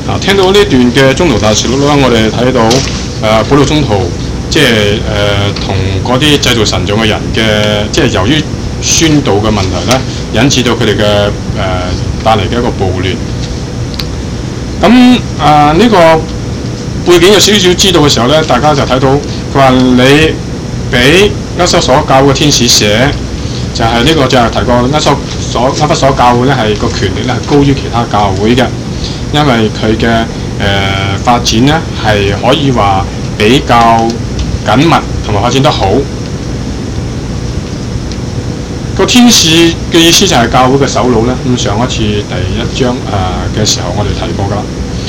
聽到呢段嘅宗徒大事錄啦，我哋睇到保祿宗徒即係同嗰啲製造神像嘅人嘅，即係由於宣道嘅問題咧，引致到佢哋嘅帶嚟嘅一個暴亂。咁呢個背景有少少知道嘅時候咧，大家就睇到佢話你俾厄瑟所教嘅天使寫，就係呢個就係提過厄弗所教會咧係個權力咧係高於其他教會嘅，因為佢嘅發展咧係可以話比較緊密同埋發展得好。個天使嘅意思就係教會嘅首腦咧。咁上一次第一章嘅時候我哋提過㗎啦。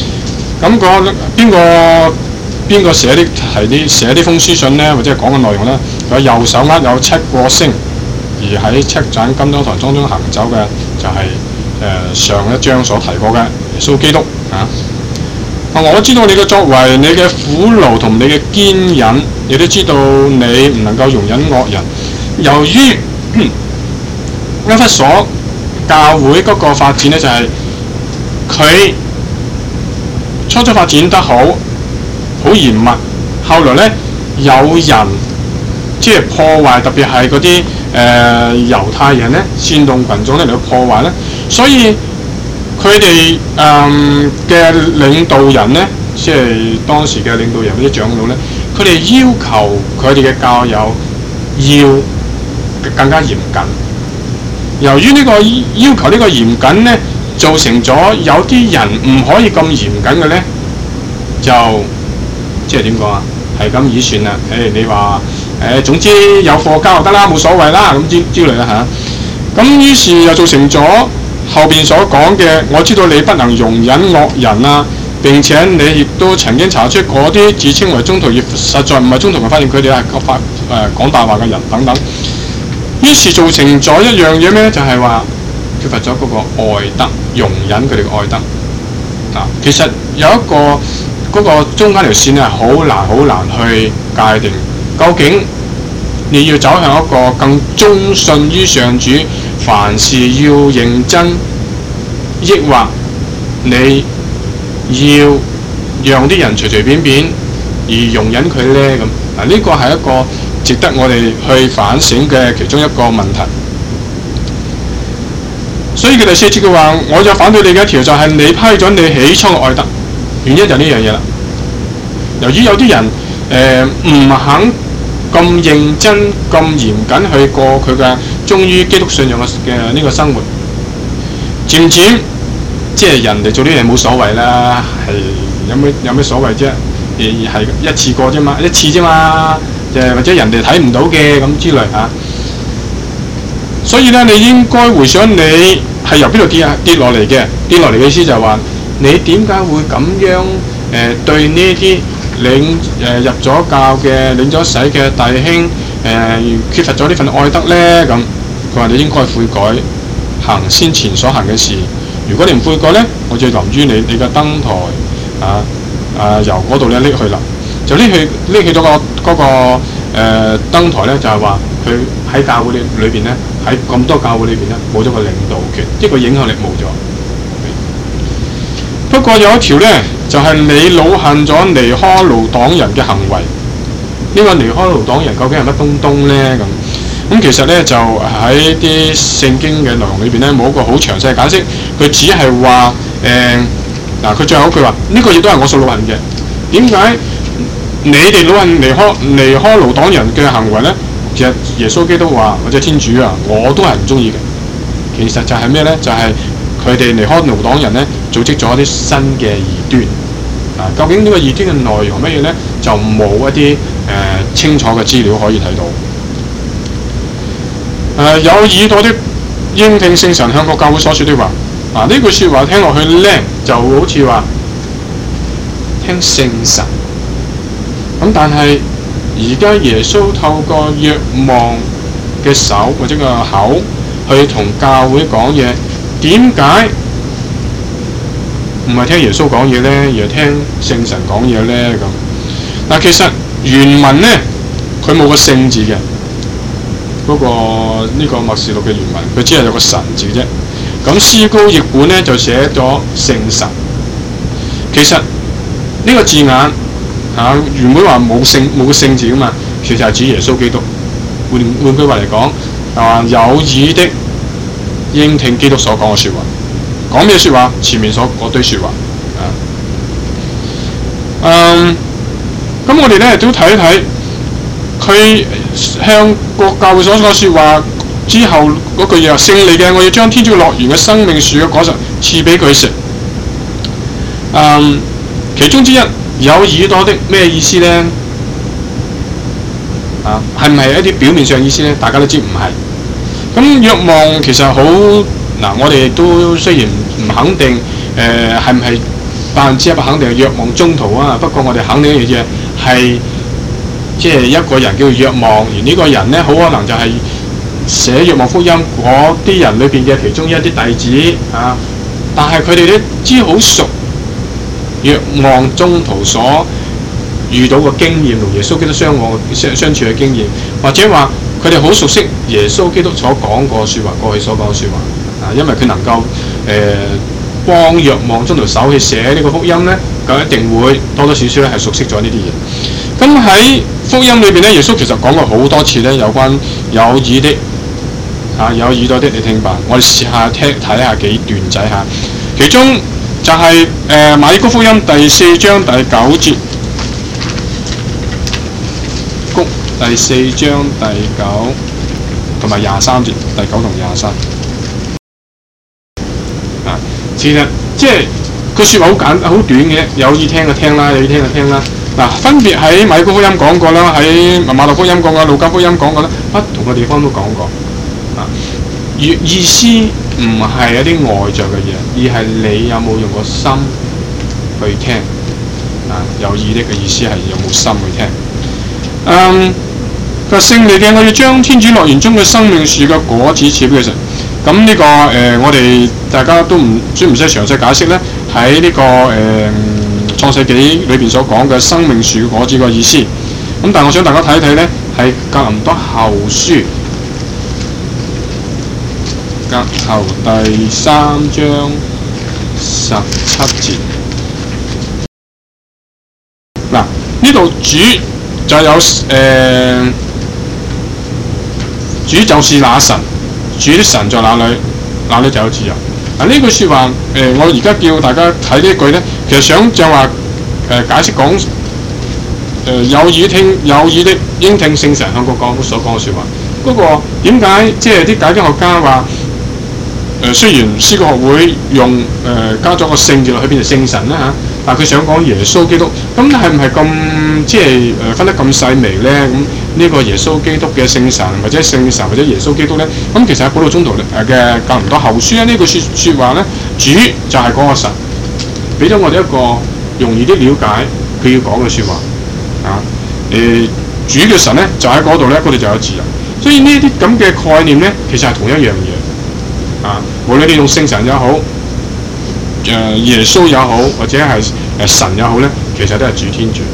咁邊個寫呢封書信咧，或者係講嘅內容咧？佢右手握有7個星，而喺7盞金燈台當中行走嘅就係上一章所提過嘅耶穌基督啊。我知道你嘅作為，你嘅苦勞同你嘅堅忍，亦都知道你唔能夠容忍惡人。由於厄弗所教會嗰個發展咧，就係佢初發展得好嚴密，後來咧有人即係破壞，特別係嗰啲猶太人咧煽動群眾咧嚟到破壞咧，所以佢哋嘅領導人咧，即係當時嘅領導人嗰啲長老咧，佢哋要求佢哋嘅教友要更加嚴謹。由於呢個要求呢個嚴謹咧，造成咗有啲人唔可以咁嚴謹嘅咧，就即係點講啊？係咁以算啦。你話總之有課交就得啦，冇所謂啦，咁之類啦嚇。咁於是又造成咗後邊所講嘅，我知道你不能容忍惡人啊，並且你亦都曾經查出嗰啲自稱為宗徒，亦實在唔係宗徒，發現佢哋係講大話嘅人等等。於是造成咗一樣嘢咩？就係話缺乏咗嗰個愛德，容忍佢哋嘅愛德。其實有一個嗰個中間條線係好難去界定，究竟你要走向一個更忠信於上主，凡事要認真，抑或你要讓啲人隨隨便便而容忍佢呢？咁呢個係一個值得我哋去反省嘅其中一個問題。所以佢第4節嘅話，我就反對你嘅一條，就係你批准你起初嘅愛德，原因就呢樣嘢啦。由於有啲人唔肯咁認真、咁嚴謹去過佢嘅忠於基督信仰嘅呢個生活，漸漸即係人哋做啲嘢冇所謂啦，係有咩所謂啫？係一次過啫嘛，一次啫嘛，或者人哋睇唔到嘅咁之類嚇。所以咧，你應該回想你係由邊度跌落嚟嘅？跌落嚟嘅意思就係話，你點解會咁樣對呢啲入咗教嘅、領咗洗嘅弟兄缺乏咗呢份愛德咧？咁佢話你應該悔改，行先前所行嘅事。如果你唔悔改咧，我就淋於你嘅燈台由嗰度咧拎去啦，就拎去咗嗰個燈台咧，就係話佢喺教會裏邊咧，喺咁多教會裏邊咧冇咗個領導權，即係個影響力冇咗。不過有一條咧，就係你惱恨咗尼苛勞黨人嘅行為。呢個尼苛勞黨人究竟係乜東東咧？咁其實咧就喺啲聖經嘅內容裏邊咧冇一個好詳細嘅解釋，佢只係話佢最後一句話呢個亦都係我所惱恨嘅。點解你哋惱恨尼苛勞黨人嘅行為咧？其實耶穌基督話或者天主啊，我都係唔中意嘅。其實就係咩咧？就係佢哋尼苛勞黨人咧組織咗一啲新嘅異端。究竟呢個異端嘅內容乜嘢咧？就冇一啲清楚嘅資料可以睇到。有耳朵的應聽聖神向各教會所說的話。呢句説話聽落去咧，就好似話聽聖神。咁但係而家耶穌透過若望嘅手或者個口去同教會講嘢，點解唔係聽耶穌講嘢咧，而係聽聖神講嘢咧？咁其實原文咧佢冇個聖字嘅，呢個默示錄嘅原文佢只係有個神字啫。咁思高譯本咧就寫咗聖神。 其實呢個字眼原本話冇個聖字噶嘛，其實係指耶穌基督。換句話嚟講，有耳的應聽基督所講嘅説話。講咩説話？前面所嗰堆説話。咁我哋咧都睇一睇佢向各教會所講説話之後嗰句嘢，勝利嘅我要將天主樂園嘅生命樹嘅果實賜俾佢食。其中之一有耳朵的咩意思咧？係唔係一啲表面上意思咧？大家都知唔係。咁若望其實好我哋都雖然唔肯定係唔係100%肯定係若望宗徒啊，不過我哋肯定一樣嘢係即係一個人叫做若望，而呢個人咧好可能就係寫若望福音嗰啲人裏邊嘅其中一啲弟子但係佢哋都知好熟若望宗徒所遇到嘅經驗同耶穌基督相處嘅經驗，或者話佢哋好熟悉耶穌基督所講過説話，過去所講嘅説話因為佢能夠幫若望宗徒手去寫呢個福音咧，咁一定會多多少少咧係熟悉咗呢啲嘢。咁喺福音裏邊咧，耶穌其實講過好多次咧有關有耳的有耳朵的你聽吧。我哋試下睇下幾段仔嚇，其中就係馬爾谷福音第4章第9節。第4章第9同埋23節，第9同23。其實即係個説話好短嘅，有耳聽就聽啦，有耳聽就聽啦。分別喺馬爾谷福音講過啦，喺馬太福音講過，路加福音講過啦，不同嘅地方都講過。意思唔係一啲外在嘅嘢，而係你有冇用個心去聽。有耳的意思係有冇心去聽。佢勝利嘅我要將天主樂園中嘅生命樹嘅果子賜俾佢食。咁呢個我哋大家都需唔使詳細解釋咧？喺呢個創世紀裏邊所講嘅生命樹嘅果子個意思。咁但係我想大家睇一睇咧，係格林多後書格後第3章17節。呢度主就有主就是那神，主的神在哪裏，那裏就有自由。呢句説話我而家叫大家睇呢一句咧，其實想就話解釋講有耳的應聽聖神向我講所講嘅説話。嗰個點解即係啲解經學家話雖然詩歌學會用加咗個聖字落去變成聖神啦但係佢想講耶穌基督，咁係唔係咁即係分得咁細微咧？咁呢個耶穌基督嘅聖神或者聖神或者耶穌基督咧，咁其實喺保祿宗徒嘅格林多後書咧，呢句説話咧，主就係嗰個神，俾咗我哋一個容易啲了解佢要講嘅説話主嘅神咧就喺嗰度咧，嗰度就有自由。所以呢啲咁嘅概念咧，其實係同一樣嘢無論你用聖神也好，耶穌也好，或者係神也好咧，其實都係主天主。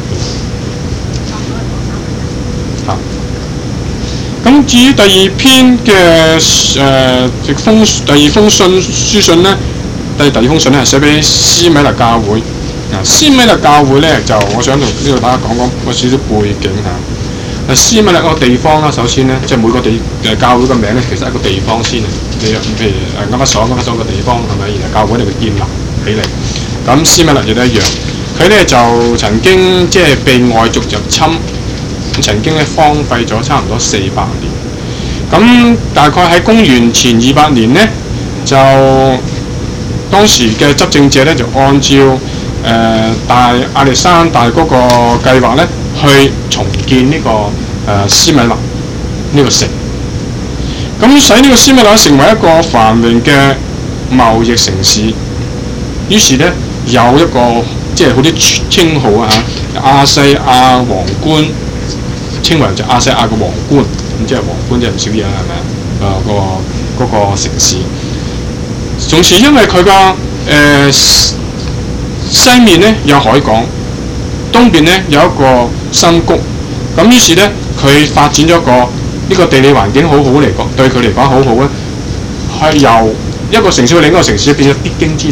咁至於第二篇嘅第二封書信咧，第二封信咧係寫俾斯米勒教會。斯米勒教會咧就我想同呢度大家講個少少背景嚇。斯米勒嗰個地方啦，首先咧即係每個教會嘅名咧，其實係一個地方先啊。譬如啱啱所個地方係咪？然後教會嚟嘅建立起嚟。咁斯米勒亦都一樣，佢咧就曾經即係被外族入侵，曾經咧荒廢咗差唔多400年。咁大概喺公元前200年咧，就當時嘅執政者咧就按照大亞歷山大嗰個計劃咧，去重建呢個斯米勒呢個城。咁使呢個斯米勒成為一個繁榮嘅貿易城市。於是咧有一個即係好啲稱號亞西亞皇冠，稱為就亞西亞嘅皇冠。咁即係皇冠即係唔少嘢啦，係咪啊？嗰個城市，仲是因為佢個西面咧有海港，東邊咧有一個深谷。咁於是咧佢發展咗呢個地理環境好好嚟講，對佢嚟講好好咧，係由一個城市去另一個城市變咗必經之地。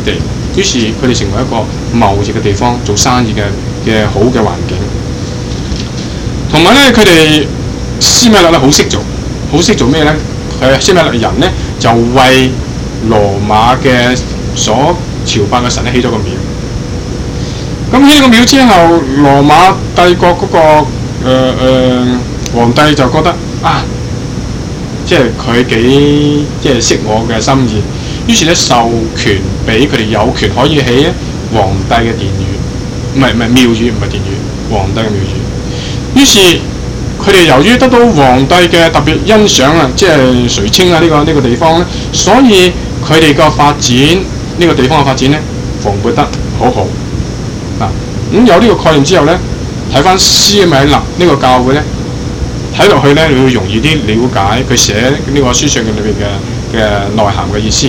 於是佢哋成為一個貿易嘅地方，做生意嘅好嘅環境。同埋咧，佢哋斯米勒咧好識做咩咧？斯米勒人咧就為羅馬嘅所朝拜嘅神咧起咗個廟。咁起呢個廟之後，羅馬帝國嗰個皇帝就覺得啊，即係佢幾即係識我嘅心意，於是咧授權俾佢哋有權可以起皇帝嘅殿宇，唔係廟宇，唔係殿宇，皇帝嘅廟宇。於是佢哋由於得到皇帝嘅特別欣賞啊，即係垂青啊呢個地方咧，所以佢哋個發展呢個地方嘅發展咧蓬勃得好好。咁有呢個概念之後咧，睇翻斯米勒呢個教會咧，睇落去咧，你會容易啲了解佢寫呢個書信嘅裏邊嘅內涵嘅意思。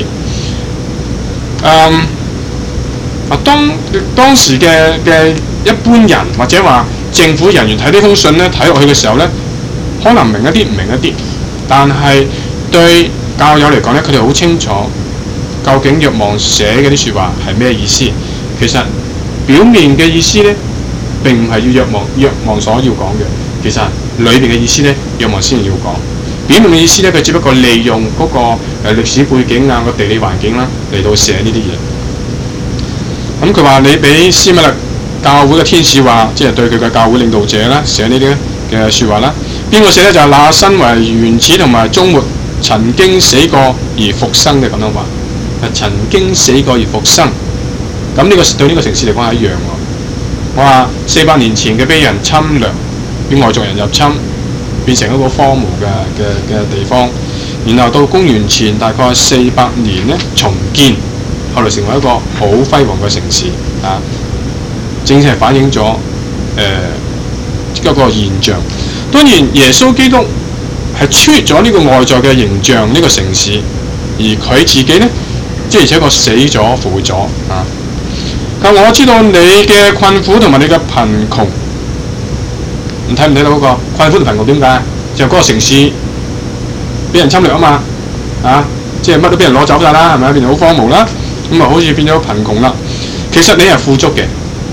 當時嘅一般人或者話政府人員睇呢封信咧，睇落去嘅時候咧，可能明一啲唔明一啲，但係對教友嚟講咧，佢哋好清楚究竟若望寫嘅啲説話係咩意思。其實表面嘅意思咧，並唔係要若望所要講嘅，其實裏邊嘅意思咧，若望先要講。表面嘅意思咧，佢只不過利用嗰個歷史背景啊、個地理環境啦嚟到寫呢啲嘢。咁佢話你俾斯米勒教會嘅天使話，即係對佢嘅教會領導者啦，寫呢啲嘅説話啦。邊個寫咧？就係那身為原始同埋終末，曾經死過而復生嘅咁樣話。曾經死過而復生。咁呢個對呢個城市嚟講係一樣喎。我話400年前嘅俾人侵略，俾外族人入侵，變成一個荒蕪嘅地方，然後到公元前大概400年咧重建，後來成為一個好輝煌嘅城市啊！正正係反映咗一個現象。當然，耶穌基督係超越咗呢個外在嘅形象，呢個城市，而佢自己咧，即係而且確死咗復活咗啊！但我知道你嘅困苦同埋你嘅貧窮，你睇唔睇到嗰個困苦同貧窮點解？就嗰個城市俾人侵略啊嘛，啊，即係乜都俾人攞走晒啦，係咪？變成好荒蕪啦，咁啊好似變咗貧窮啦。其實你係富足嘅。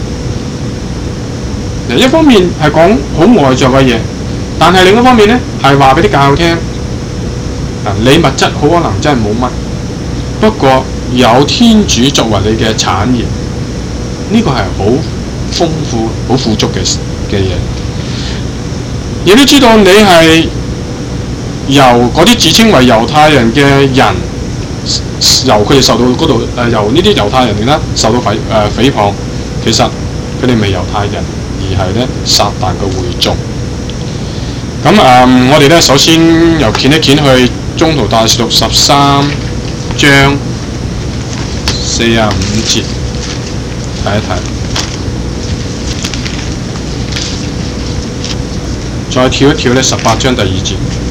一方面係講好外在嘅嘢，但係另一方面咧係話俾啲教友聽，你物質好可能真係冇乜，不過有天主作為你嘅產業。呢個係好豐富、好富足嘅嘢，亦都知道你係由嗰啲自稱為猶太人嘅人，由佢哋受到嗰度由呢啲猶太人哋啦受到誹謗，其實佢哋未猶太人，而係咧撒旦嘅會眾。咁我哋咧首先由掀一掀去宗徒大事錄13章45節。睇一睇，再跳一跳咧18章第2節。